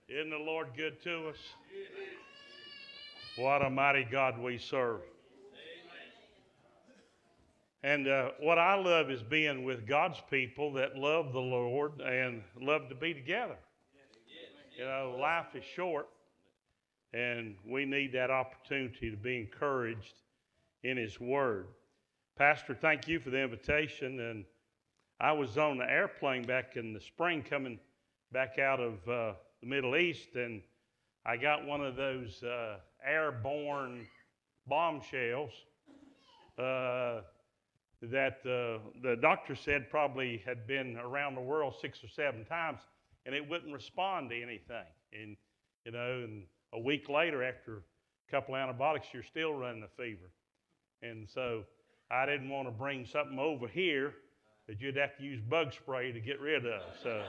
Isn't the Lord good to us? What a mighty God we serve. And what I love is being with God's people that love the Lord and love to be together. You know, life is short, and we need that opportunity to be encouraged in His Word. Pastor, thank you for the invitation. And I was on the airplane back in the spring coming back out of the Middle East, and I got one of those airborne bombshells that the doctor said probably had been around the world 6 or 7 times, and it wouldn't respond to anything. And you know, and a week later, after a couple of antibiotics, you're still running a fever. And so I didn't want to bring something over here that you'd have to use bug spray to get rid of. So,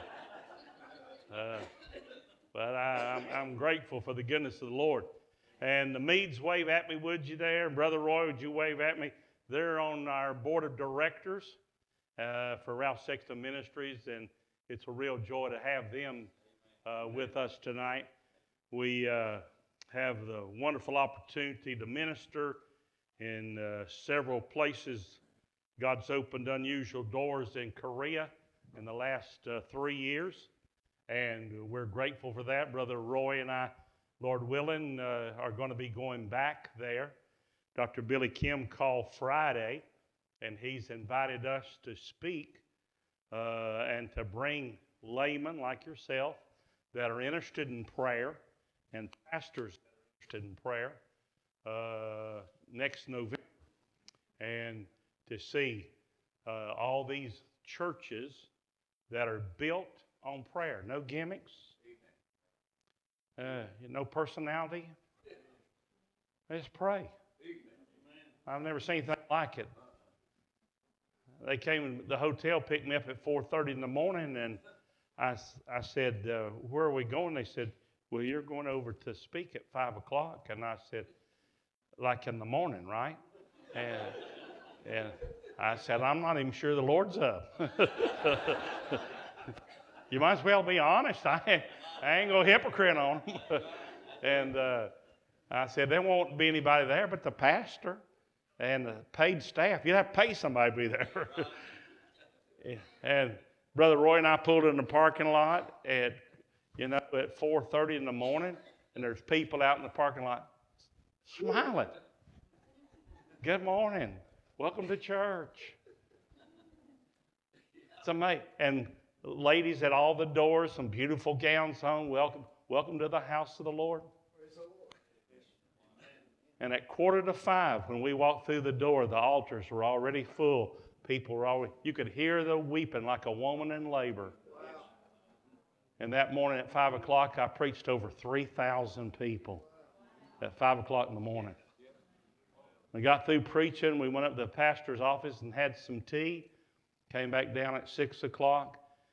but I'm grateful for the goodness of the Lord. And the Meads, wave at me, would you there? And Brother Roy, would you wave at me? They're on our board of directors for Ralph Sexton Ministries, and it's a real joy to have them with us tonight. We have the wonderful opportunity to minister in several places. God's opened unusual doors in Korea in the last 3 years, and we're grateful for that. Brother Roy and I, Lord willing, are going to be going back there. Dr. Billy Kim called Friday, and he's invited us to speak and to bring laymen like yourself that are interested in prayer and pastors that are interested in prayer next November, and to see all these churches that are built on prayer. No gimmicks, no personality. Let's pray. I've never seen anything like it. They came, the hotel picked me up at 4:30 in the morning, and I said, where are we going? They said, well, you're going over to speak at 5 o'clock. And I said, like in the morning, right? And I said, I'm not even sure the Lord's up. You might as well be honest. I ain't going to hypocrite on them. And I said, there won't be anybody there but the pastor and the paid staff. You'd have to pay somebody to be there. And Brother Roy and I pulled in the parking lot at 4:30 in the morning, and there's people out in the parking lot smiling. Good morning. Welcome to church. It's amazing. And ladies at all the doors, some beautiful gowns on. Welcome to the house of the Lord. And at 4:45, when we walked through the door, the altars were already full. People were already, you could hear the weeping like a woman in labor. Wow. And that morning at 5 o'clock, I preached over 3,000 people at 5 o'clock in the morning. We got through preaching. We went up to the pastor's office and had some tea. Came back down at 6 o'clock.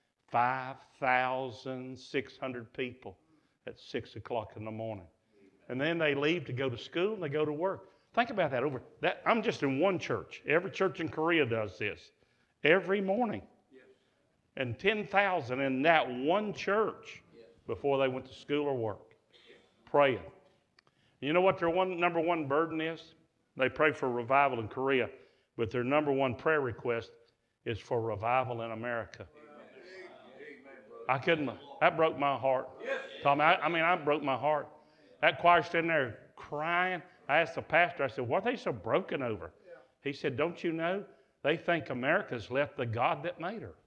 5,600 people at 6 o'clock in the morning. And then they leave to go to school and they go to work. Think about that. I'm just in one church. Every church in Korea does this every morning. And 10,000 in that one church before they went to school or work, praying. You know what their number one burden is? They pray for revival in Korea, but their number one prayer request is for revival in America. That broke my heart. Tommy, I broke my heart. That choir standing there crying. I asked the pastor, I said, what are they so broken over? He said, don't you know? They think America's left the God that made her.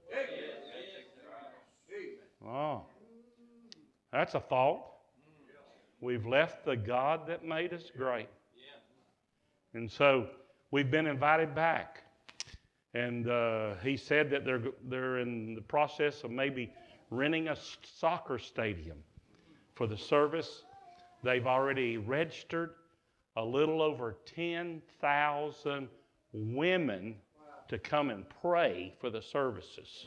Oh, that's a thought. We've left the God that made us great. And so we've been invited back. And he said that they're in the process of maybe renting a soccer stadium for the service. They've already registered a little over 10,000 women to come and pray for the services.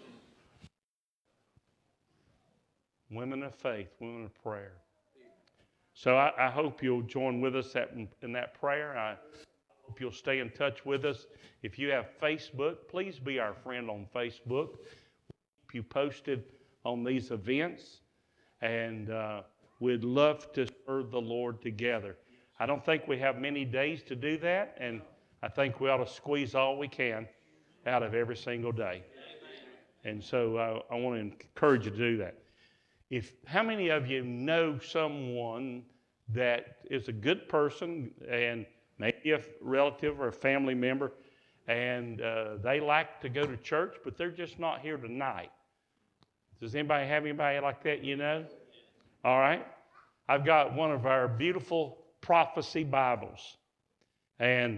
Women of faith, women of prayer. So I hope you'll join with us in that prayer. I hope you'll stay in touch with us. If you have Facebook, please be our friend on Facebook. Keep you posted on these events. And we'd love to serve the Lord together. I don't think we have many days to do that, and I think we ought to squeeze all we can out of every single day. And so I want to encourage you to do that. How many of you know someone that is a good person and maybe a relative or a family member, and they like to go to church, but they're just not here tonight? Does anybody have anybody like that you know? All right. I've got one of our beautiful prophecy Bibles, and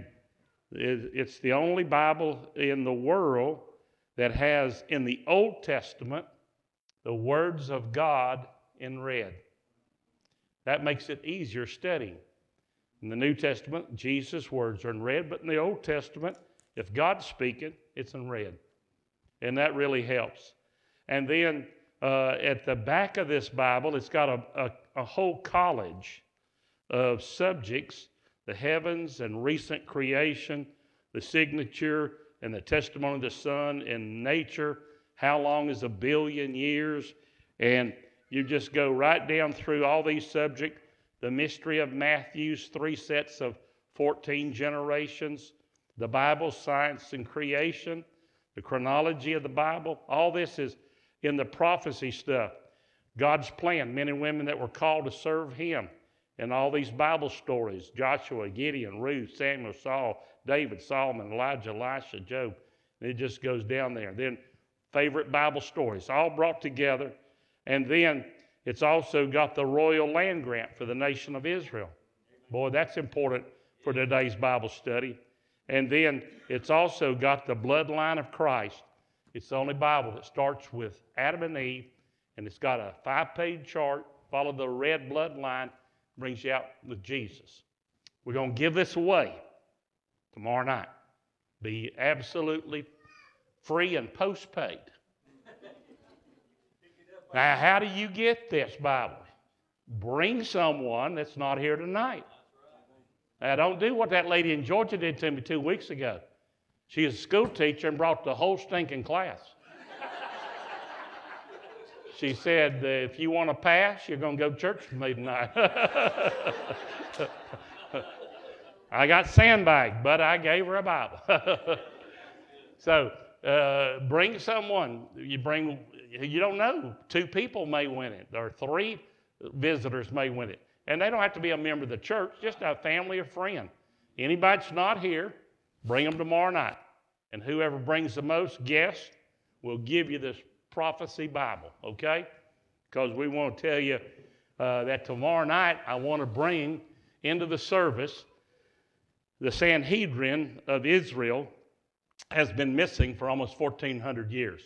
it's the only Bible in the world that has in the Old Testament the words of God in red. That makes it easier studying. In the New Testament, Jesus' words are in red, but in the Old Testament, if God's speaking, it's in red. And that really helps. And then at the back of this Bible, it's got a whole college of subjects: the heavens and recent creation, the signature and the testimony of the Son, and nature, how long is 1 billion years, and you just go right down through all these subjects: the mystery of Matthew's 3 sets of 14 generations, the Bible, science and creation, the chronology of the Bible. All this is in the prophecy stuff. God's plan, men and women that were called to serve Him, and all these Bible stories: Joshua, Gideon, Ruth, Samuel, Saul, David, Solomon, Elijah, Elisha, Job. And it just goes down there. Then favorite Bible stories, all brought together. And then it's also got the royal land grant for the nation of Israel. Boy, that's important for today's Bible study. And then it's also got the bloodline of Christ. It's the only Bible that starts with Adam and Eve, and it's got a 5-page chart. Follow the red bloodline, brings you out with Jesus. We're going to give this away tomorrow night. Be absolutely free and postpaid. Now, how do you get this Bible? Bring someone that's not here tonight. Now, don't do what that lady in Georgia did to me 2 weeks ago. She is a school teacher and brought the whole stinking class. She said, if you want to pass, you're going to go to church with me tonight. I got sandbagged, but I gave her a Bible. So bring someone. You don't know. 2 people may win it, or 3 visitors may win it. And they don't have to be a member of the church, just a family or friend. Anybody that's not here, bring them tomorrow night. And whoever brings the most guests will give you this prophecy Bible, okay? Because we want to tell you that tomorrow night I want to bring into the service the Sanhedrin of Israel has been missing for almost 1,400 years.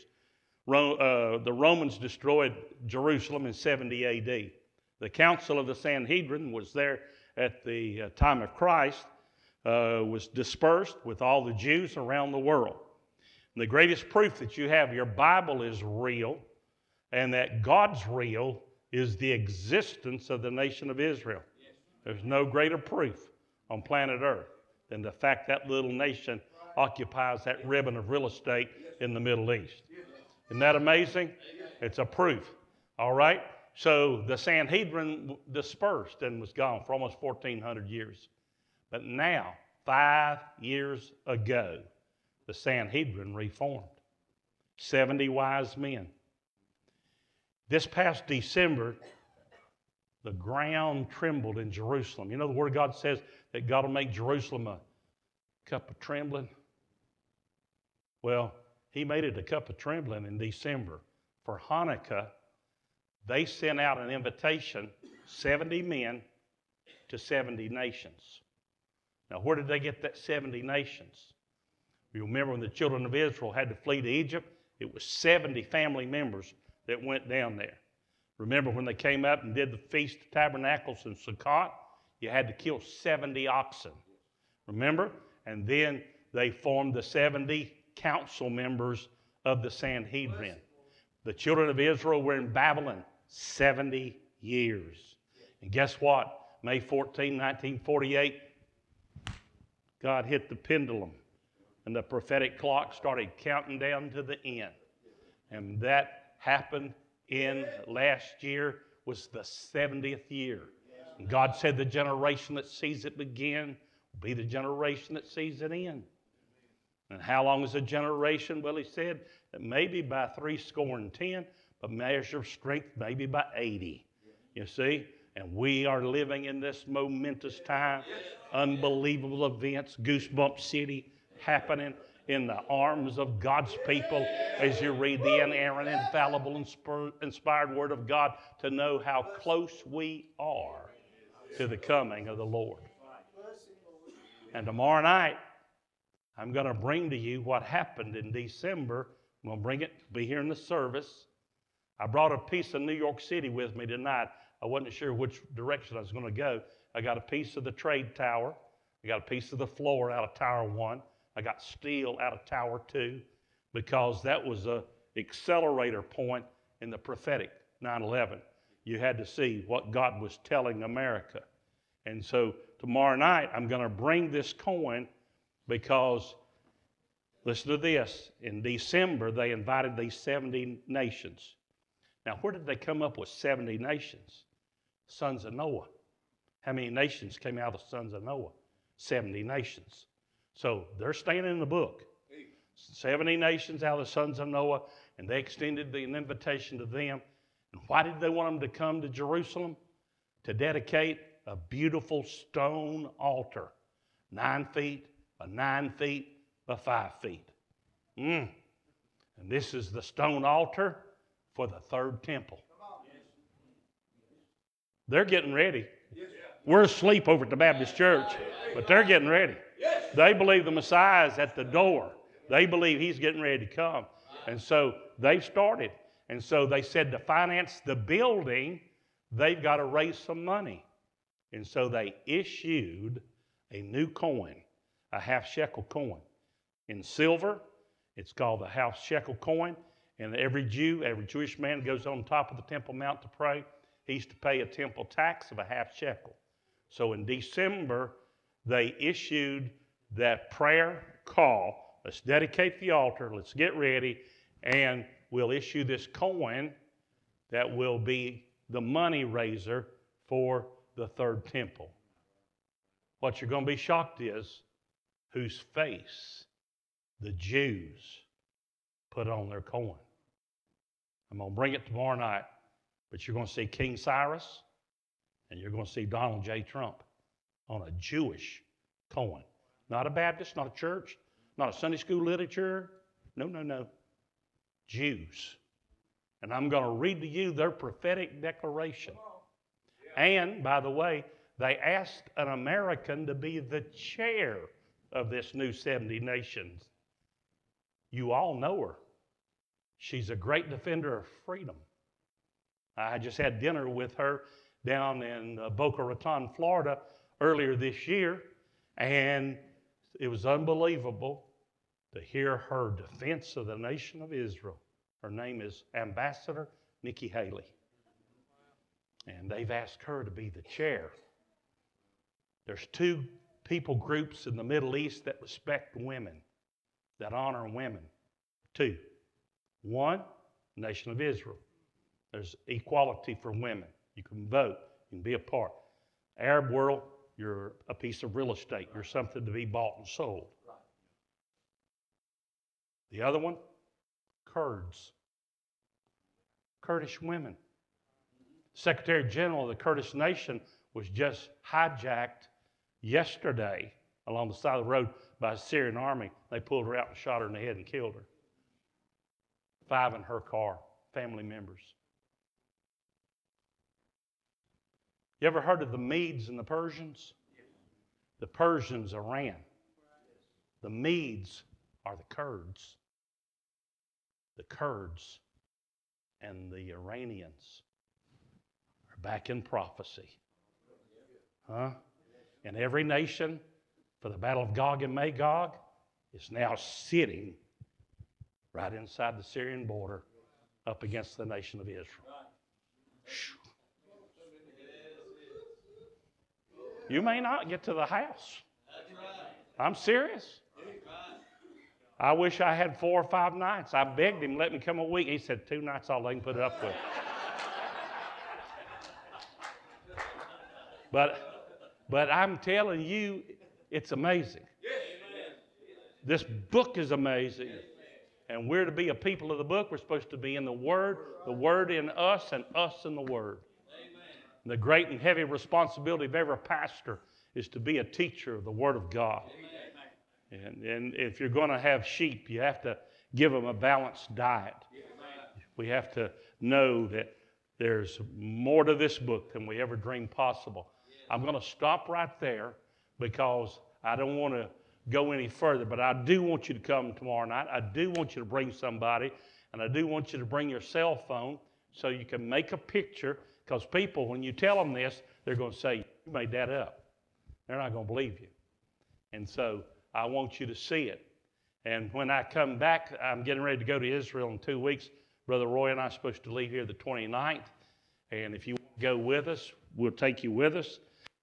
The Romans destroyed Jerusalem in 70 A.D. The Council of the Sanhedrin was there at the time of Christ, was dispersed with all the Jews around the world. And the greatest proof that you have your Bible is real and that God's real is the existence of the nation of Israel. There's no greater proof on planet Earth than the fact that little nation occupies that ribbon of real estate in the Middle East. Isn't that amazing? It's a proof. All right? So the Sanhedrin dispersed and was gone for almost 1,400 years. But now, 5 years ago, the Sanhedrin reformed. 70 wise men. This past December, the ground trembled in Jerusalem. You know the Word of God says that God will make Jerusalem a cup of trembling? Well, He made it a cup of trembling in December. For Hanukkah, they sent out an invitation, 70 men to 70 nations. Now, where did they get that 70 nations? You remember when the children of Israel had to flee to Egypt? It was 70 family members that went down there. Remember when they came up and did the Feast of Tabernacles in Sukkot? You had to kill 70 oxen. Remember? And then they formed the 70 council members of the Sanhedrin. The children of Israel were in Babylon 70 years. And guess what? May 14, 1948, God hit the pendulum and the prophetic clock started counting down to the end. And that happened in last year was the 70th year. And God said the generation that sees it begin will be the generation that sees it end. And how long is a generation? Well, he said that maybe by 70, but measure of strength maybe by 80. You see? And we are living in this momentous time. Unbelievable events, Goosebump City happening in the arms of God's people as you read the inerrant, infallible, inspired Word of God to know how close we are to the coming of the Lord. And tomorrow night, I'm going to bring to you what happened in December. I'm going to bring it, be here in the service. I brought a piece of New York City with me tonight. I wasn't sure which direction I was going to go. I got a piece of the trade tower. I got a piece of the floor out of Tower 1. I got steel out of Tower 2 because that was an accelerator point in the prophetic 9/11. You had to see what God was telling America. And so tomorrow night I'm going to bring this coin because, listen to this, in December they invited these 70 nations. Now, where did they come up with 70 nations? Sons of Noah. How many nations came out of the sons of Noah? 70 nations. So they're staying in the book. 70 nations out of the sons of Noah, and they extended an invitation to them. And why did they want them to come to Jerusalem? To dedicate a beautiful stone altar, 9 feet by 9 feet by 5 feet. And this is the stone altar for the third temple. They're getting ready. We're asleep over at the Baptist church, but they're getting ready. They believe the Messiah is at the door. They believe he's getting ready to come. And so they've started. And so they said to finance the building, they've got to raise some money. And so they issued a new coin, a half-shekel coin. In silver, it's called the half-shekel coin. And every Jew, every Jewish man goes on top of the Temple Mount to pray. He used to pay a temple tax of a half shekel. So in December, they issued that prayer call. Let's dedicate the altar. Let's get ready. And we'll issue this coin that will be the money raiser for the third temple. What you're going to be shocked is whose face the Jews put on their coin. I'm going to bring it tomorrow night, but you're going to see King Cyrus and you're going to see Donald J. Trump on a Jewish coin. Not a Baptist, not a church, not a Sunday school literature. No. Jews. And I'm going to read to you their prophetic declaration. And, by the way, they asked an American to be the chair of this new 70 nations. You all know her. She's a great defender of freedom. I just had dinner with her down in Boca Raton, Florida, earlier this year, and it was unbelievable to hear her defense of the nation of Israel. Her name is Ambassador Nikki Haley. And they've asked her to be the chair. There's 2 people groups in the Middle East that respect women, that honor women. 2. 1, nation of Israel. There's equality for women. You can vote. You can be a part. Arab world, you're a piece of real estate. You're something to be bought and sold. The other one, Kurds. Kurdish women. Secretary General of the Kurdish nation was just hijacked yesterday along the side of the road by a Syrian army. They pulled her out and shot her in the head and killed her. 5 in her car, family members. You ever heard of the Medes and the Persians? The Persians, Iran. The Medes are the Kurds. The Kurds and the Iranians are back in prophecy. And every nation for the battle of Gog and Magog is now sitting right inside the Syrian border up against the nation of Israel. You may not get to the house. I'm serious. I wish I had 4 or 5 nights. I begged him, let me come a week. He said 2 nights all they can put it up with. But I'm telling you, it's amazing. This book is amazing. And we're to be a people of the book. We're supposed to be in the Word in us, and us in the Word. And the great and heavy responsibility of every pastor is to be a teacher of the Word of God. And if you're going to have sheep, you have to give them a balanced diet. We have to know that there's more to this book than we ever dreamed possible. I'm going to stop right there because I don't want to go any further, but I do want you to come tomorrow night. I do want you to bring somebody, and I do want you to bring your cell phone so you can make a picture, because people, when you tell them this, they're going to say, you made that up. They're not going to believe you. And so I want you to see it. And when I come back, I'm getting ready to go to Israel in 2 weeks. Brother Roy and I are supposed to leave here the 29th. And if you go with us, we'll take you with us.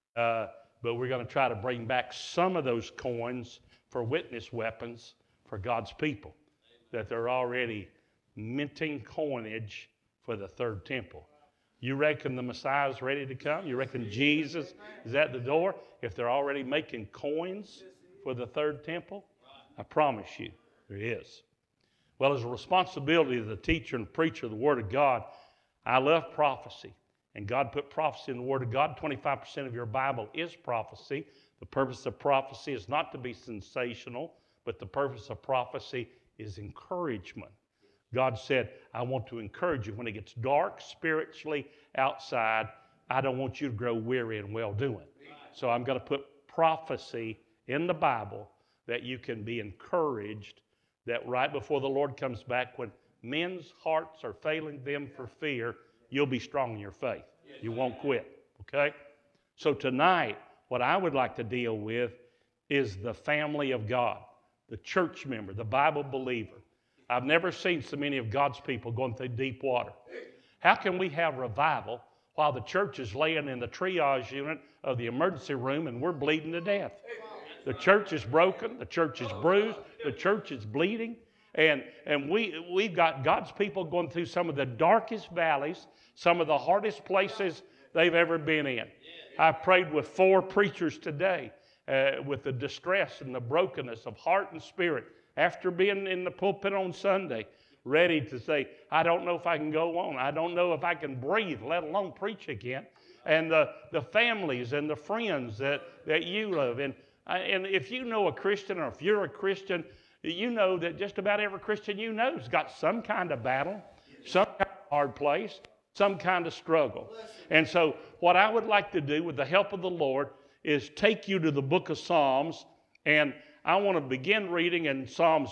But we're going to try to bring back some of those coins for witness weapons for God's people, that they're already minting coinage for the third temple. You reckon the Messiah is ready to come? You reckon Jesus is at the door? If they're already making coins for the third temple, I promise you, there is. Well, as a responsibility of the teacher and preacher of the Word of God, I love prophecy. And God put prophecy in the Word of God. 25% of your Bible is prophecy. The purpose of prophecy is not to be sensational, but the purpose of prophecy is encouragement. God said, I want to encourage you. When it gets dark spiritually outside, I don't want you to grow weary in well-doing. So I'm going to put prophecy in the Bible that you can be encouraged, that right before the Lord comes back, when men's hearts are failing them for fear, you'll be strong in your faith. You won't quit, okay? So tonight, what I would like to deal with is the family of God, the church member, the Bible believer. I've never seen so many of God's people going through deep water. How can we have revival while the church is laying in the triage unit of the emergency room and we're bleeding to death? The church is broken. The church is bruised. The church is bleeding. And we've got God's people going through some of the darkest valleys, some of the hardest places they've ever been in. I prayed with 4 preachers today with the distress and the brokenness of heart and spirit after being in the pulpit on Sunday, ready to say, I don't know if I can go on. I don't know if I can breathe, let alone preach again. And the families and the friends that you love. And if you know a Christian, or if you're a Christian, you know that just about every Christian you know has got some kind of battle, some kind of hard place, some kind of struggle. And so what I would like to do with the help of the Lord is take you to the book of Psalms, and I want to begin reading in Psalms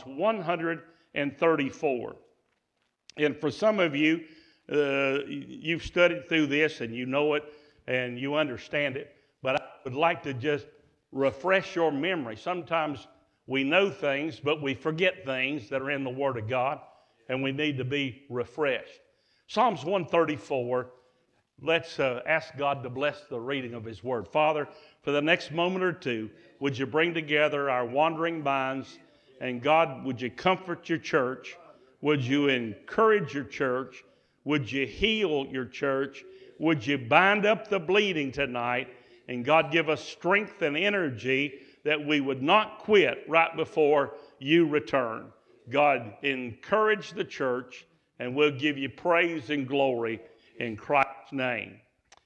134. And for some of you, you've studied through this and you know it and you understand it, but I would like to just refresh your memory. Sometimes we know things, but we forget things that are in the Word of God, and we need to be refreshed. Psalms 134, let's ask God to bless the reading of His Word. Father, for the next moment or two, would you bring together our wandering minds, and God, would you comfort your church? Would you encourage your church? Would you heal your church? Would you bind up the bleeding tonight? And God, give us strength and energy that we would not quit right before you return. God, encourage the church, and we'll give you praise and glory in Christ's name.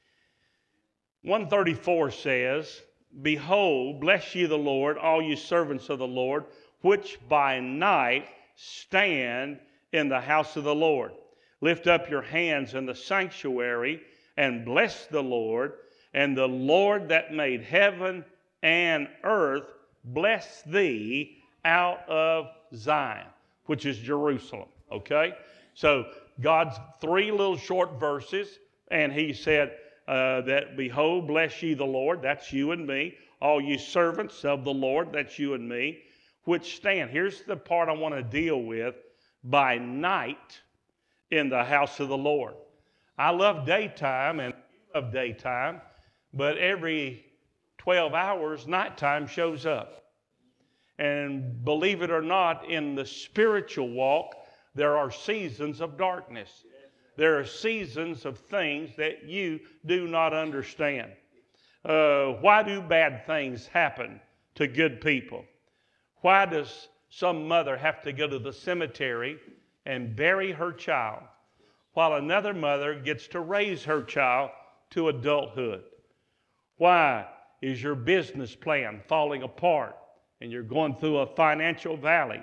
134 says, Behold, bless ye the Lord, all you servants of the Lord, which by night stand in the house of the Lord. Lift up your hands in the sanctuary and bless the Lord. And the Lord that made heaven and earth bless thee out of Zion, which is Jerusalem, okay? So God's 3 little short verses, and he said that, Behold, bless ye the Lord, that's you and me. All you servants of the Lord, that's you and me, which stand. Here's the part I want to deal with. By night in the house of the Lord. I love daytime, and you love daytime, but every 12 hours, nighttime shows up. And believe it or not, in the spiritual walk, there are seasons of darkness. There are seasons of things that you do not understand. Why do bad things happen to good people? Why does some mother have to go to the cemetery and bury her child while another mother gets to raise her child to adulthood? Why is your business plan falling apart and you're going through a financial valley?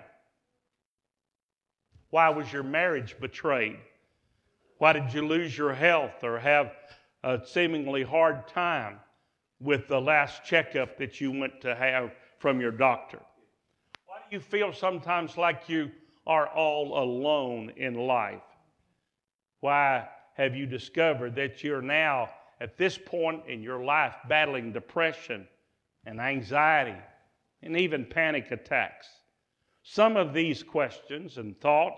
Why was your marriage betrayed? Why did you lose your health or have a seemingly hard time with the last checkup that you went to have from your doctor? Why do you feel sometimes like you are all alone in life? Why have you discovered that you're now at this point in your life battling depression and anxiety and even panic attacks? Some of these questions and thoughts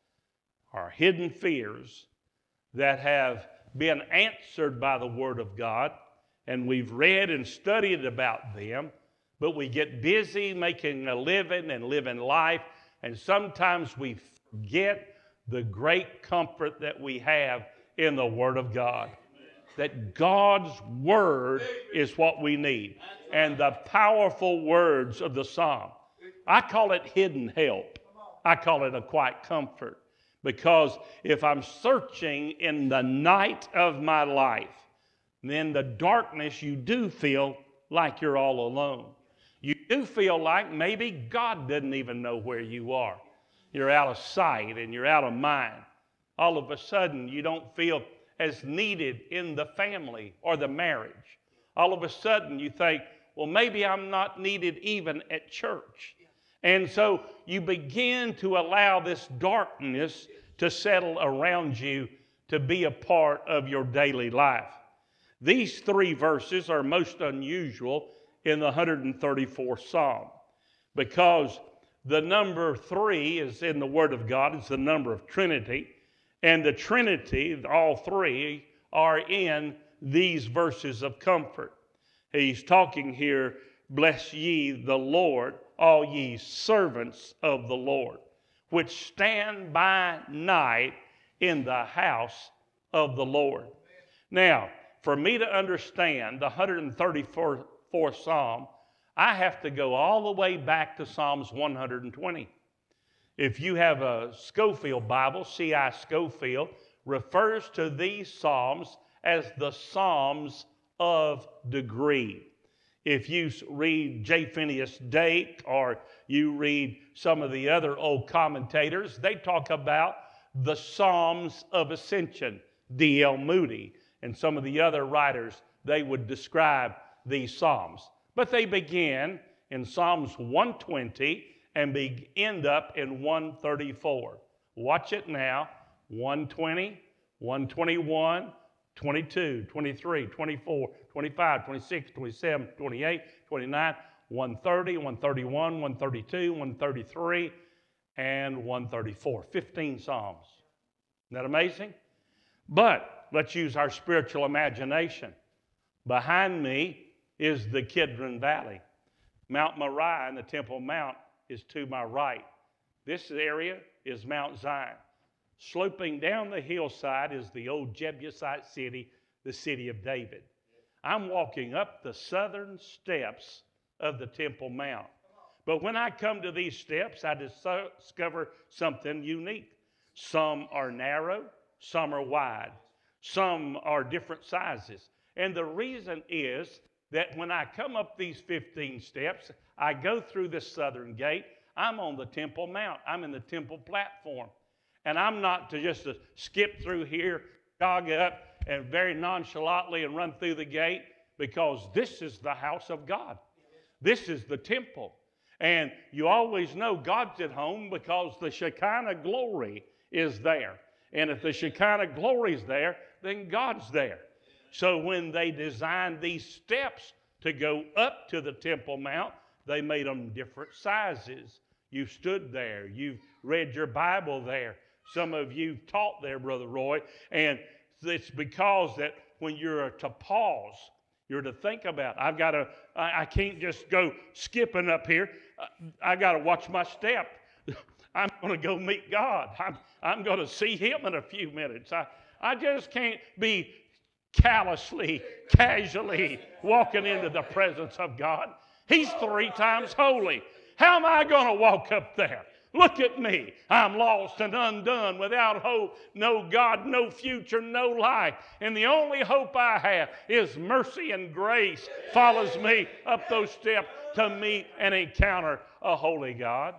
are hidden fears that have been answered by the Word of God, and we've read and studied about them, but we get busy making a living and living life, and sometimes we forget the great comfort that we have in the Word of God. That God's Word is what we need, and the powerful words of the Psalm. I call it hidden help. I call it a quiet comfort. Because if I'm searching in the night of my life, then the darkness, you do feel like you're all alone. You do feel like maybe God doesn't even know where you are. You're out of sight and you're out of mind. All of a sudden, you don't feel as needed in the family or the marriage. All of a sudden, you think, well, maybe I'm not needed even at church. And so you begin to allow this darkness to settle around you to be a part of your daily life. These three verses are most unusual in the 134th Psalm because the number 3 is in the Word of God. It's the number of Trinity. And the Trinity, all three, are in these verses of comfort. He's talking here, bless ye the Lord, all ye servants of the Lord, which stand by night in the house of the Lord. Now, for me to understand the 134th Psalm, I have to go all the way back to Psalms 120. If you have a Scofield Bible, C.I. Scofield refers to these Psalms as the Psalms of degree. If you read J. Phineas Dake or you read some of the other old commentators, they talk about the Psalms of Ascension. D.L. Moody and some of the other writers, they would describe these Psalms. But they begin in Psalms 120 and end up in 134. Watch it now. 120, 121, 22, 23, 24, 25, 26, 27, 28, 29, 130, 131, 132, 133, and 134. 15 Psalms. Isn't that amazing? But let's use our spiritual imagination. Behind me is the Kidron Valley. Mount Moriah and the Temple Mount is to my right. This area is Mount Zion. Sloping down the hillside is the old Jebusite city, the city of David. I'm walking up the southern steps of the Temple Mount. But when I come to these steps, I discover something unique. Some are narrow, some are wide. Some are different sizes. And the reason is that when I come up these 15 steps, I go through this southern gate. I'm on the Temple Mount. I'm in the temple platform. And I'm not to just skip through here, jog up, and very nonchalantly and run through the gate, because this is the house of God. This is the temple. And you always know God's at home because the Shekinah glory is there. And if the Shekinah glory is there, then God's there. So when they designed these steps to go up to the Temple Mount, they made them different sizes. You stood there. You've read your Bible there. Some of you taught there, Brother Roy. And it's because that when you're to pause, you're to think about, I can't just go skipping up here. I got to watch my step. I'm going to go meet God. I'm going to see Him in a few minutes. I just can't be callously, casually walking into the presence of God. He's 3 times holy. How am I going to walk up there? Look at me. I'm lost and undone, without hope, no God, no future, no life. And the only hope I have is mercy and grace follows me up those steps to meet and encounter a holy God.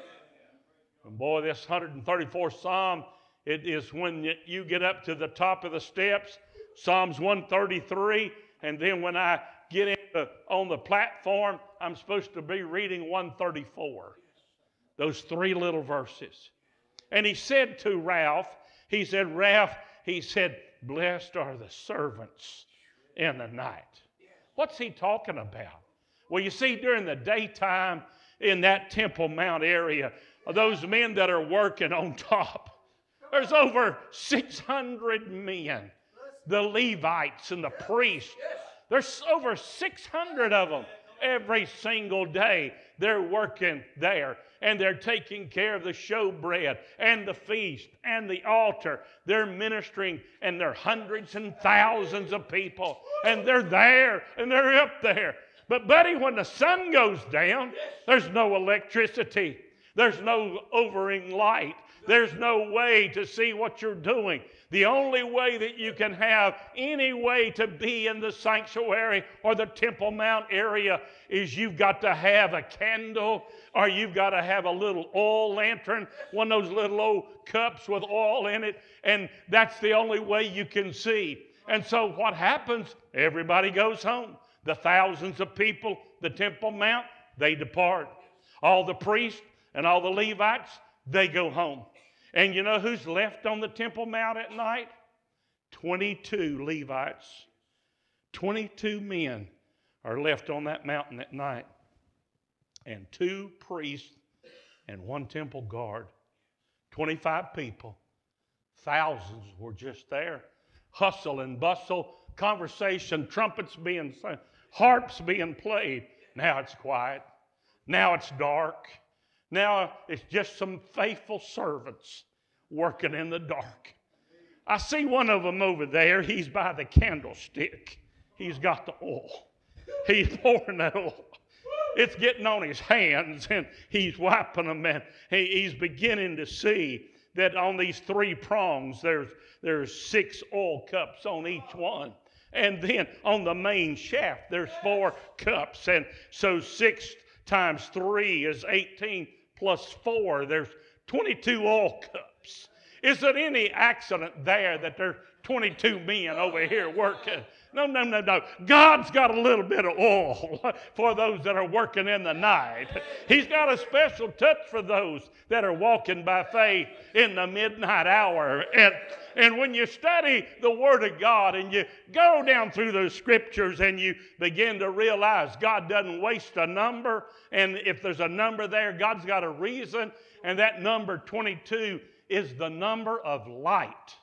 And boy, this 134th Psalm, it is when you get up to the top of the steps, Psalms 133, and then when I get on the platform, I'm supposed to be reading 134. Those 3 little verses. And he said to Ralph, Ralph, blessed are the servants in the night. What's he talking about? Well, you see, during the daytime in that Temple Mount area, those men that are working on top, there's over 600 men. The Levites and the priests, there's over 600 of them every single day. They're working there. And they're taking care of the showbread and the feast and the altar. They're ministering, and they're hundreds and thousands of people. And they're there, and they're up there. But, buddy, when the sun goes down, there's no electricity. There's no overing light. There's no way to see what you're doing. The only way that you can have any way to be in the sanctuary or the Temple Mount area is you've got to have a candle, or you've got to have a little oil lantern, one of those little old cups with oil in it, and that's the only way you can see. And so what happens? Everybody goes home. The thousands of people, the Temple Mount, they depart. All the priests and all the Levites, they go home. And you know who's left on the Temple Mount at night? 22 Levites. 22 men are left on that mountain at night. And 2 priests and 1 temple guard. 25 people. Thousands were just there. Hustle and bustle, conversation, trumpets being sung, harps being played. Now it's quiet. Now it's dark. Now it's just some faithful servants working in the dark. I see one of them over there. He's by the candlestick. He's got the oil. He's pouring that oil. It's getting on his hands, and he's wiping them, and he's beginning to see that on these 3 prongs, there's 6 oil cups on each one. And then on the main shaft, there's 4 cups. And so 6 times 3 is 18 plus 4. There's 22 oil cups. Is it any accident there that there's 22 men over here working? No. God's got a little bit of oil for those that are working in the night. He's got a special touch for those that are walking by faith in the midnight hour. And when you study the Word of God and you go down through those scriptures and you begin to realize God doesn't waste a number, and if there's a number there, God's got a reason, and that number 22 is the number of light.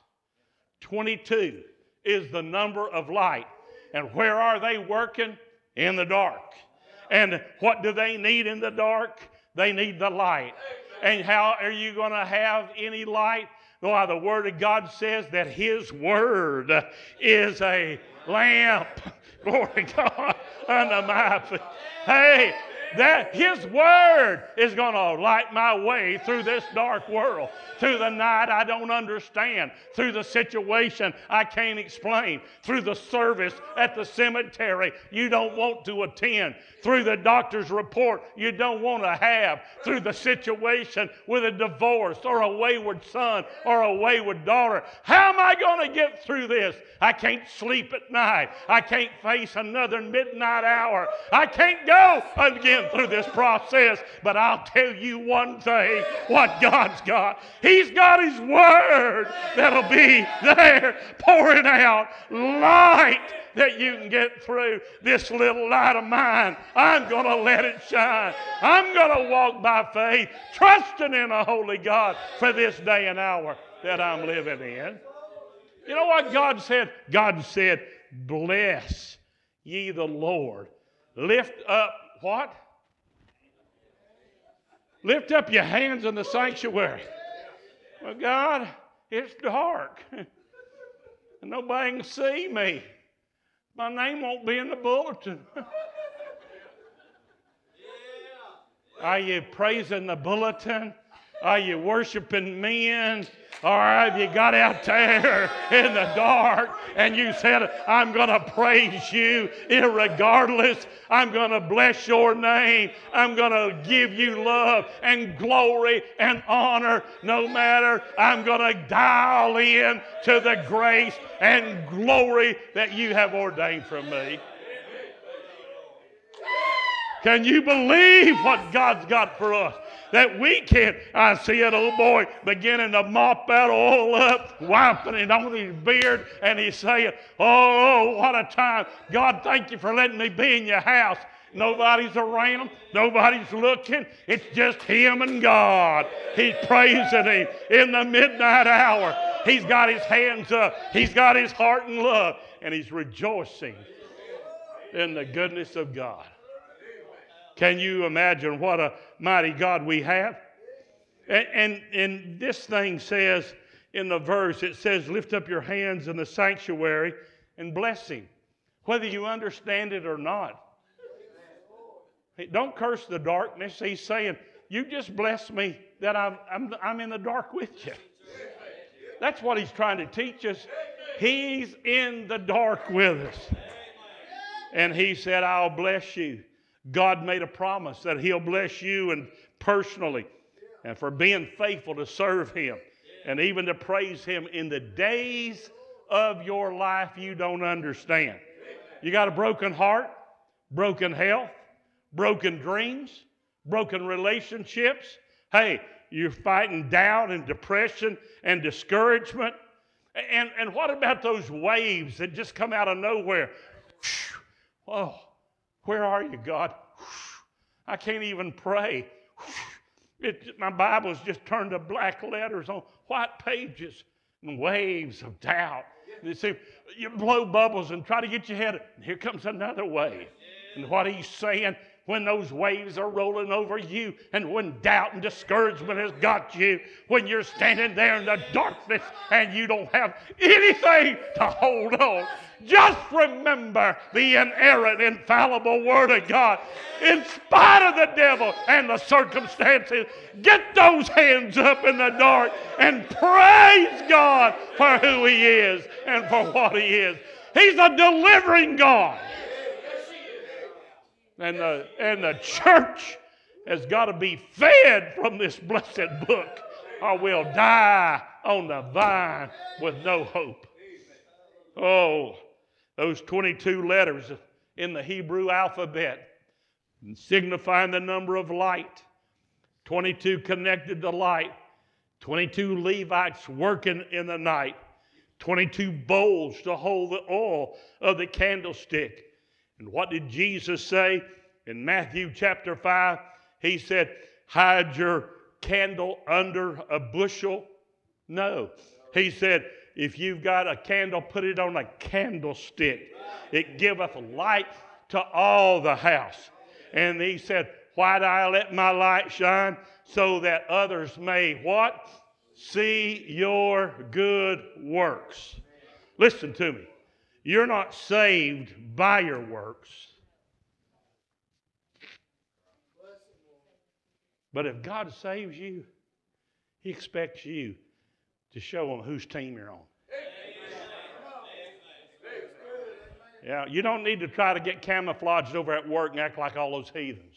22 is the number of light. And where are they working? In the dark. And what do they need in the dark? They need the light. And how are you going to have any light? Well, the Word of God says that His Word is a lamp. Glory to God unto my feet. Hey, that His Word is going to light my way through this dark world, through the night I don't understand, through the situation I can't explain, through the service at the cemetery you don't want to attend, through the doctor's report you don't want to have, through the situation with a divorce or a wayward son or a wayward daughter. How am I going to get through this? I can't sleep at night. I can't face another midnight hour. I can't go again through this process. But I'll tell you one thing, what God's got. He's got His Word that'll be there pouring out light that you can get through this little light of mine. I'm going to let it shine. I'm going to walk by faith, trusting in a holy God for this day and hour that I'm living in. You know what God said? God said, bless ye the Lord. Lift up what? Lift up your hands in the sanctuary. Well, God, it's dark. And nobody can see me. My name won't be in the bulletin. Are you praising the bulletin? Are you worshiping men? Or have you got out there in the dark and you said, I'm going to praise you irregardless. I'm going to bless your name. I'm going to give you love and glory and honor no matter. I'm going to dial in to the grace and glory that you have ordained for me. Can you believe what God's got for us? That we can, I see an old boy beginning to mop that oil up, wiping it on his beard, and he's saying, oh, what a time. God, thank you for letting me be in your house. Nobody's around. Nobody's looking. It's just him and God. He's praising him in the midnight hour. He's got his hands up. He's got his heart in love, and he's rejoicing in the goodness of God. Can you imagine what a mighty God we have? And this thing says in the verse, it says, lift up your hands in the sanctuary and bless him, whether you understand it or not. Don't curse the darkness. He's saying, you just bless me that I'm in the dark with you. That's what he's trying to teach us. He's in the dark with us. And he said, I'll bless you. God made a promise that he'll bless you and personally and for being faithful to serve him and even to praise him in the days of your life you don't understand. You got a broken heart, broken health, broken dreams, broken relationships. Hey, you're fighting doubt and depression and discouragement. And what about those waves that just come out of nowhere? Oh, where are you, God? I can't even pray. My Bible's just turned to black letters on white pages and waves of doubt. You see, you blow bubbles and try to get your head, and here comes another wave. And what he's saying, when those waves are rolling over you and when doubt and discouragement has got you, when you're standing there in the darkness and you don't have anything to hold on, just remember the inerrant, infallible Word of God. In spite of the devil and the circumstances, get those hands up in the dark and praise God for who he is and for what he is. He's a delivering God. And the church has got to be fed from this blessed book, or we'll die on the vine with no hope. Oh, those 22 letters in the Hebrew alphabet signifying the number of light. 22 connected to light. 22 Levites working in the night. 22 bowls to hold the oil of the candlestick. And what did Jesus say in Matthew chapter 5? He said, hide your candle under a bushel. No. He said, if you've got a candle, put it on a candlestick. It giveth light to all the house. And he said, why do I let my light shine? So that others may what? See your good works. Listen to me. You're not saved by your works. But if God saves you, he expects you to show him whose team you're on. Yeah, you don't need to try to get camouflaged over at work and act like all those heathens.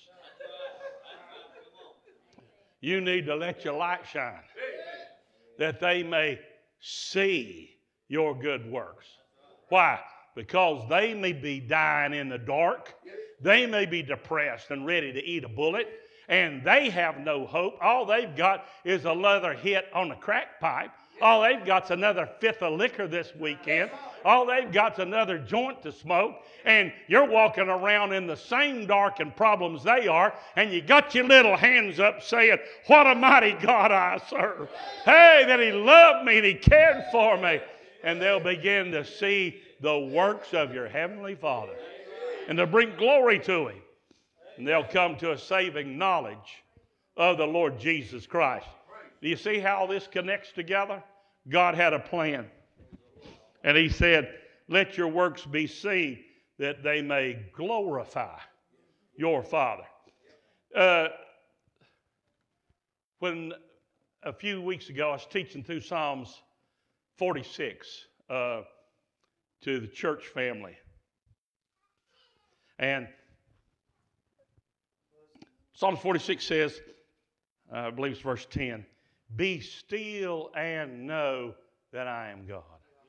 You need to let your light shine that they may see your good works. Why? Because they may be dying in the dark. They may be depressed and ready to eat a bullet. And they have no hope. All they've got is a leather hit on the crack pipe. All they've got's another fifth of liquor this weekend. All they've got's another joint to smoke. And you're walking around in the same darkened problems they are. And you got your little hands up saying, what a mighty God I serve. Hey, that he loved me and he cared for me. And they'll begin to see the works of your heavenly Father. And they'll bring glory to him. And they'll come to a saving knowledge of the Lord Jesus Christ. Do you see how this connects together? God had a plan. And he said, let your works be seen that they may glorify your Father. When a few weeks ago I was teaching through Psalms 46 to the church family. And Psalms 46 says, I believe it's verse 10, be still and know that I am God.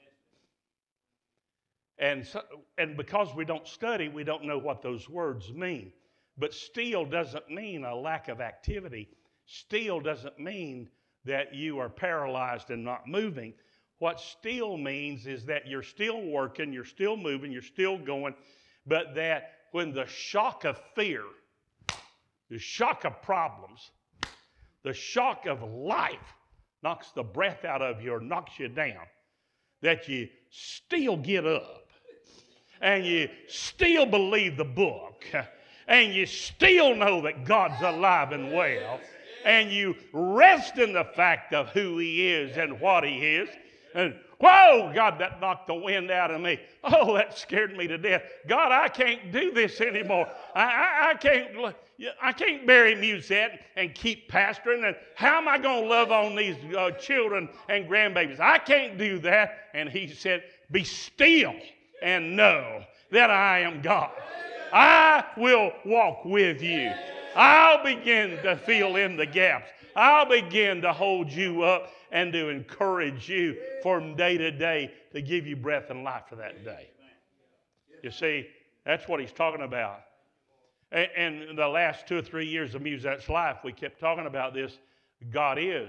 And because we don't study, we don't know what those words mean. But still doesn't mean a lack of activity. Still doesn't mean that you are paralyzed and not moving. What still means is that you're still working, you're still moving, you're still going, but that when the shock of fear, the shock of problems, the shock of life knocks the breath out of you or knocks you down, that you still get up and you still believe the book and you still know that God's alive and well and you rest in the fact of who he is and what he is. And whoa, God, that knocked the wind out of me. Oh, that scared me to death. God, I can't do this anymore. I can't bury Musette and keep pastoring. And how am I going to love on these children and grandbabies? I can't do that. And he said, be still and know that I am God. I will walk with you. I'll begin to fill in the gaps. I'll begin to hold you up and to encourage you from day to day to give you breath and life for that day. You see, that's what he's talking about. And the last 2 or 3 years of Musette's life, we kept talking about this. God is.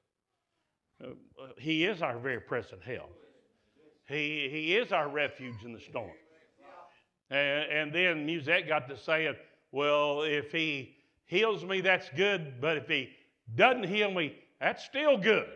He is our very present help. He is our refuge in the storm. And then Musette got to saying, well, if he heals me, that's good. But if he doesn't heal me, that's still good.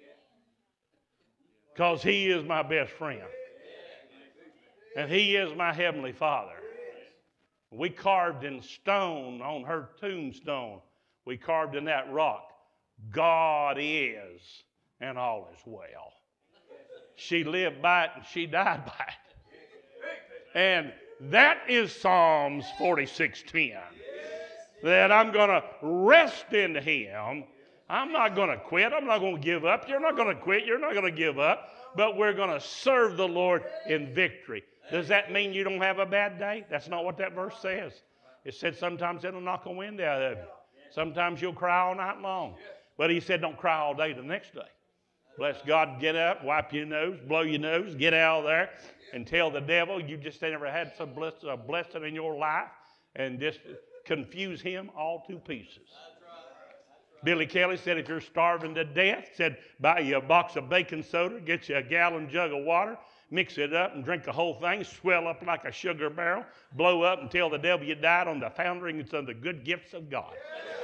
Because he is my best friend. And he is my heavenly Father. We carved in stone on her tombstone. We carved in that rock. God is, and all is well. She lived by it and she died by it. And that is Psalms 46:10. That I'm going to rest in him. I'm not going to quit. I'm not going to give up. You're not going to quit. You're not going to give up. But we're going to serve the Lord in victory. Does that mean you don't have a bad day? That's not what that verse says. It said sometimes it'll knock a wind out of you. Sometimes you'll cry all night long. But he said don't cry all day the next day. Bless God, get up, wipe your nose, blow your nose, get out of there, and tell the devil you just never had some blessing in your life, and just confuse him all to pieces. Billy Kelly said if you're starving to death, said buy you a box of baking soda, get you a gallon jug of water, mix it up and drink the whole thing, swell up like a sugar barrel, blow up and tell the devil you died on the founderings of the good gifts of God.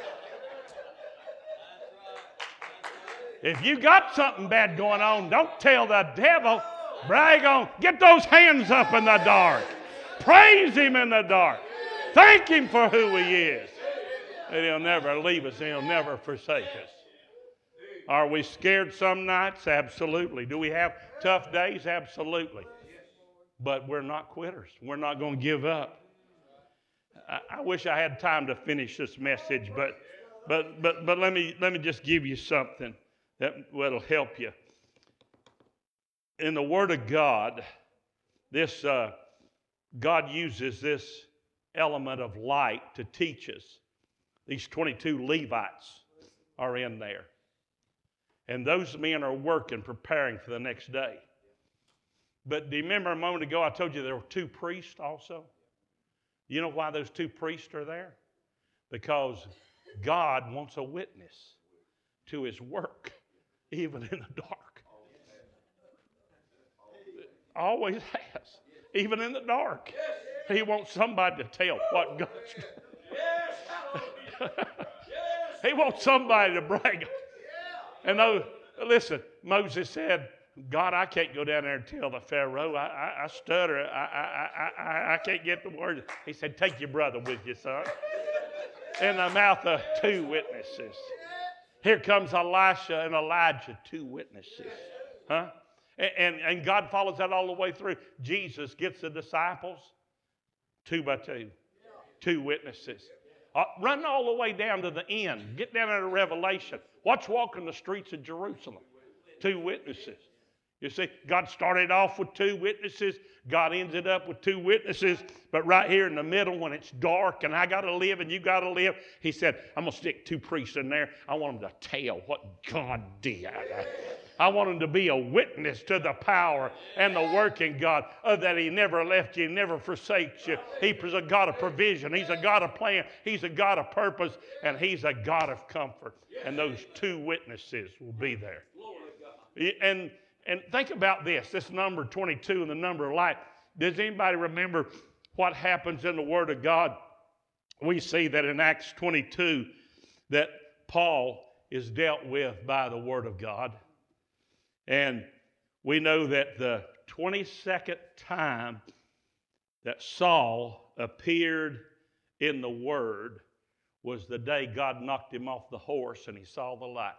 If you got something bad going on, don't tell the devil. Brag on. Get those hands up in the dark. Praise him in the dark. Thank him for who he is. And he'll never leave us. He'll never forsake us. Are we scared some nights? Absolutely. Do we have tough days? Absolutely. But we're not quitters. We're not going to give up. I wish I had time to finish this message, but let me just give you something that will help you. In the Word of God, this God uses this element of light to teach us. These 22 Levites are in there. And those men are working, preparing for the next day. But do you remember a moment ago I told you there were 2 priests also? You know why those 2 priests are there? Because God wants a witness to his work, even in the dark. Always has. Even in the dark. He wants somebody to tell what God's doing. He wants somebody to brag. And listen, Moses said, God, I can't go down there and tell the Pharaoh. I stutter. I can't get the words. He said, take your brother with you, son. In the mouth of 2 witnesses. Here comes Elisha and Elijah, 2 witnesses. Huh? And God follows that all the way through. Jesus gets the disciples 2 by 2. 2 witnesses. Run all the way down to the end. Get down into Revelation. Watch walking the streets of Jerusalem. 2 witnesses. You see, God started off with 2 witnesses. God ended up with 2 witnesses. But right here in the middle, when it's dark and I got to live and you got to live, he said, I'm going to stick 2 priests in there. I want them to tell what God did. I want them to be a witness to the power and the working God, that he never left you, never forsakes you. He's a God of provision. He's a God of plan. He's a God of purpose. And he's a God of comfort. And those 2 witnesses will be there. And think about this number 22 and the number of light. Does anybody remember what happens in the Word of God? We see that in Acts 22 that Paul is dealt with by the Word of God. And we know that the 22nd time that Saul appeared in the Word was the day God knocked him off the horse and he saw the light.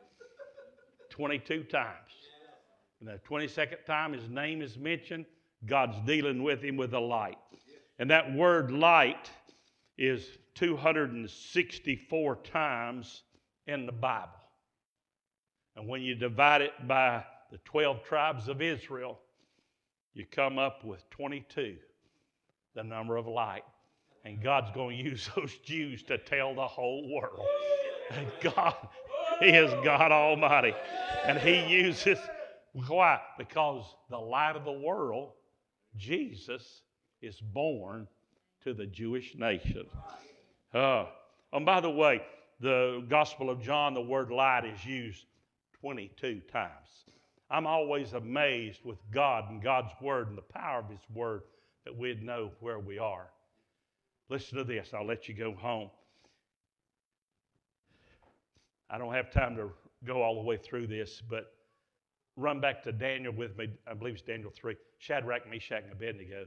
22 times. And the 22nd time his name is mentioned, God's dealing with him with the light. And that word light is 264 times in the Bible. And when you divide it by the 12 tribes of Israel, you come up with 22, the number of light. And God's going to use those Jews to tell the whole world. And God, he is God Almighty. And he uses, why? Because the light of the world, Jesus, is born to the Jewish nation. And by the way, the Gospel of John, the word light is used 22 times. I'm always amazed with God and God's Word and the power of His Word that we'd know where we are. Listen to this. I'll let you go home. I don't have time to go all the way through this, but run back to Daniel with me. I believe it's Daniel 3. Shadrach, Meshach, and Abednego.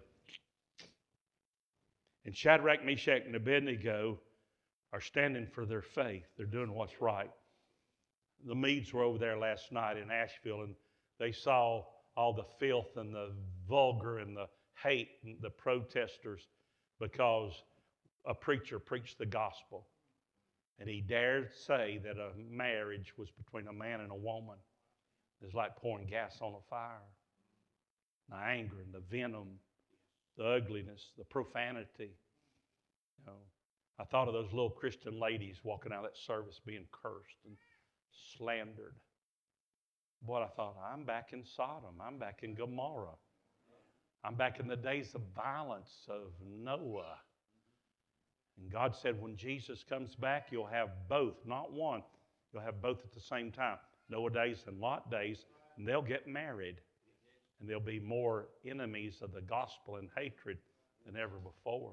And Shadrach, Meshach, and Abednego are standing for their faith. They're doing what's right. The Medes were over there last night in Asheville, and they saw all the filth and the vulgar and the hate and the protesters because a preacher preached the gospel. And he dared say that a marriage was between a man and a woman. It's like pouring gas on a fire. The anger and the venom, the ugliness, the profanity. You know, I thought of those little Christian ladies walking out of that service being cursed and slandered. Boy, I thought, I'm back in Sodom. I'm back in Gomorrah. I'm back in the days of violence of Noah. And God said, when Jesus comes back, you'll have both, not one. You'll have both at the same time. Noah days and Lot days, and they'll get married. And there'll be more enemies of the gospel and hatred than ever before.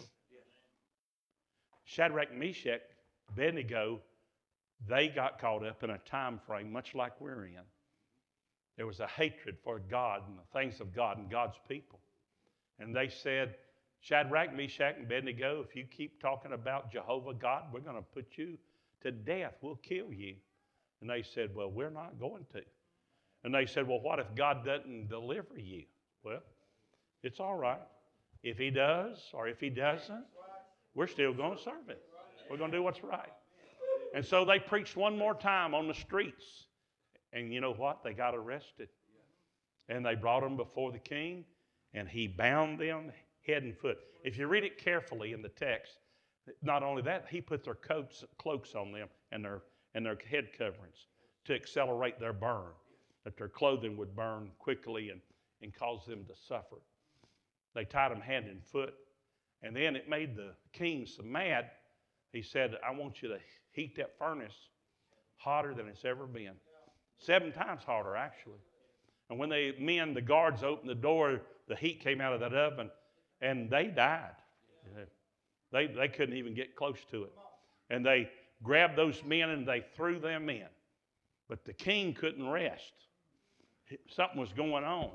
Shadrach, Meshach, Abednego, they got caught up in a time frame much like we're in. There was a hatred for God and the things of God and God's people. And they said, Shadrach, Meshach, and Abednego, if you keep talking about Jehovah God, we're going to put you to death. We'll kill you. And they said, well, we're not going to. And they said, well, what if God doesn't deliver you? Well, it's all right. If he does or if he doesn't, we're still going to serve him. We're going to do what's right. And so they preached one more time on the streets. And you know what? They got arrested. And they brought them before the king, and he bound them head and foot. If you read it carefully in the text, not only that, he put their cloaks on them and their head coverings to accelerate their burn, that their clothing would burn quickly and cause them to suffer. They tied them hand and foot. And then it made the king so mad, he said, I want you to heat that furnace hotter than it's ever been. 7 times hotter, actually. And when the guards opened the door, the heat came out of that oven, and they died. They couldn't even get close to it. And they grabbed those men and they threw them in. But the king couldn't rest. Something was going on.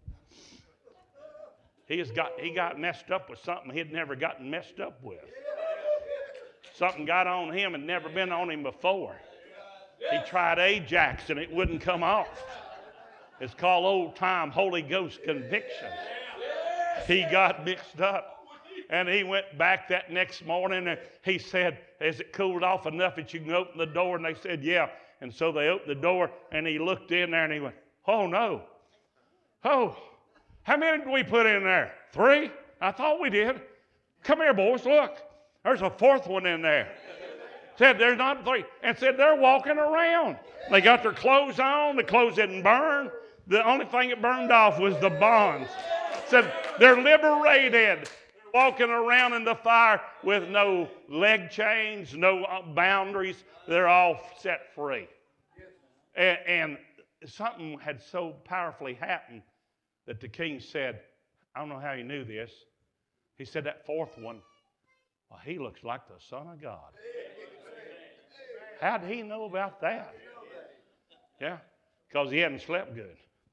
He got messed up with something he'd never gotten messed up with. Something got on him and never been on him before. He tried Ajax and it wouldn't come off. It's called old-time Holy Ghost convictions. He got mixed up. And he went back that next morning and he said, has it cooled off enough that you can open the door? And they said, yeah. And so they opened the door and he looked in there and he went, oh no. Oh, how many did we put in there? 3? I thought we did. Come here, boys, look. There's a 4th one in there. Said there's not 3. And said they're walking around. They got their clothes on. The clothes didn't burn. The only thing that burned off was the bonds. Said they're liberated. Walking around in the fire with no leg chains, no boundaries. They're all set free. And something had so powerfully happened that the king said, I don't know how he knew this. He said that 4th one, well, he looks like the Son of God. How did he know about that? Yeah, because he hadn't slept good.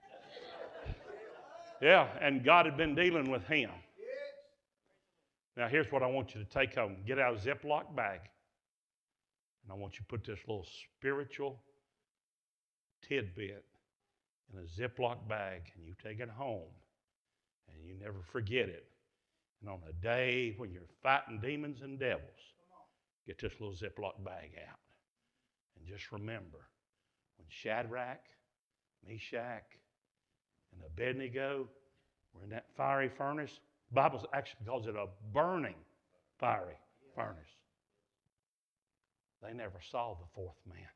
Yeah, and God had been dealing with him. Now, here's what I want you to take home. Get out a Ziploc bag. And I want you to put this little spiritual tidbit in a Ziploc bag. And you take it home. And you never forget it. And on a day when you're fighting demons and devils, get this little Ziploc bag out. And just remember, when Shadrach, Meshach, and Abednego were in that fiery furnace, the Bible actually calls it a burning fiery furnace. They never saw the 4th man.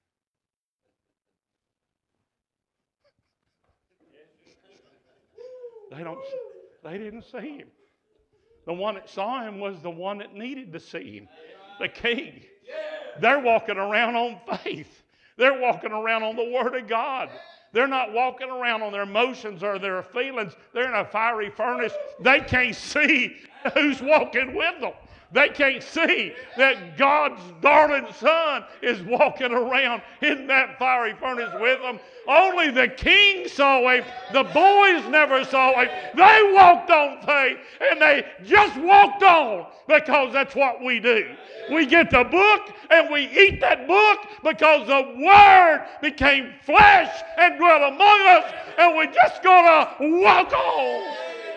They didn't see him. The one that saw him was the one that needed to see him, the king. They're walking around on faith. They're walking around on the Word of God. They're not walking around on their emotions or their feelings. They're in a fiery furnace. They can't see who's walking with them. They can't see that God's darling Son is walking around in that fiery furnace with them. Only the king saw him. The boys never saw him. They walked on faith, and they just walked on because that's what we do. We get the book, and we eat that book because the Word became flesh and dwelt among us, and we're just going to walk on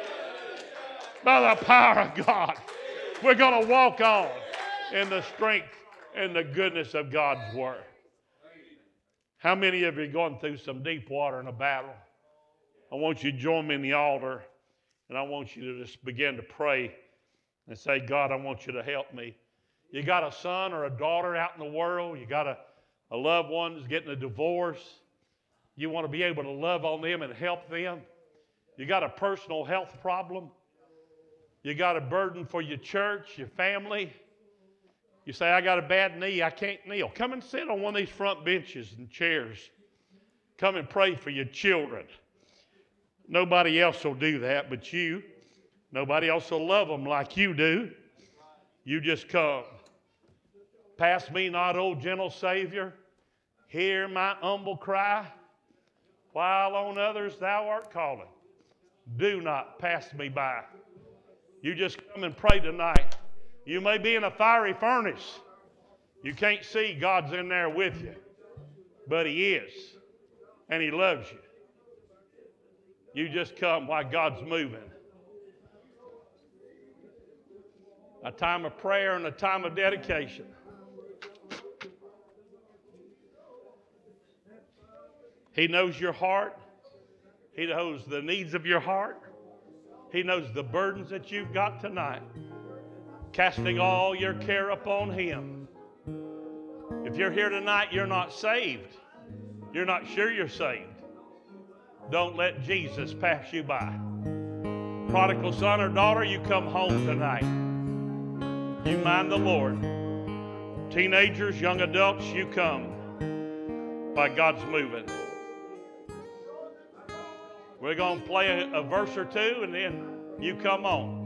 by the power of God. We're going to walk on in the strength and the goodness of God's Word. How many of you are going through some deep water in a battle? I want you to join me in the altar, and I want you to just begin to pray and say, God, I want you to help me. You got a son or a daughter out in the world. You got a loved one that's getting a divorce. You want to be able to love on them and help them. You got a personal health problem. You got a burden for your church, your family. You say, I got a bad knee, I can't kneel. Come and sit on one of these front benches and chairs. Come and pray for your children. Nobody else will do that but you. Nobody else will love them like you do. You just come. Pass me not, O gentle Savior. Hear my humble cry. While on others thou art calling. Do not pass me by. You just come and pray tonight. You may be in a fiery furnace. You can't see God's in there with you. But He is. And He loves you. You just come while God's moving. A time of prayer and a time of dedication. He knows your heart. He knows the needs of your heart. He knows the burdens that you've got tonight. Casting all your care upon Him. If you're here tonight, you're not saved. You're not sure you're saved. Don't let Jesus pass you by. Prodigal son or daughter, you come home tonight. You mind the Lord. Teenagers, young adults, you come by God's moving. We're going to play a verse or two, and then you come on.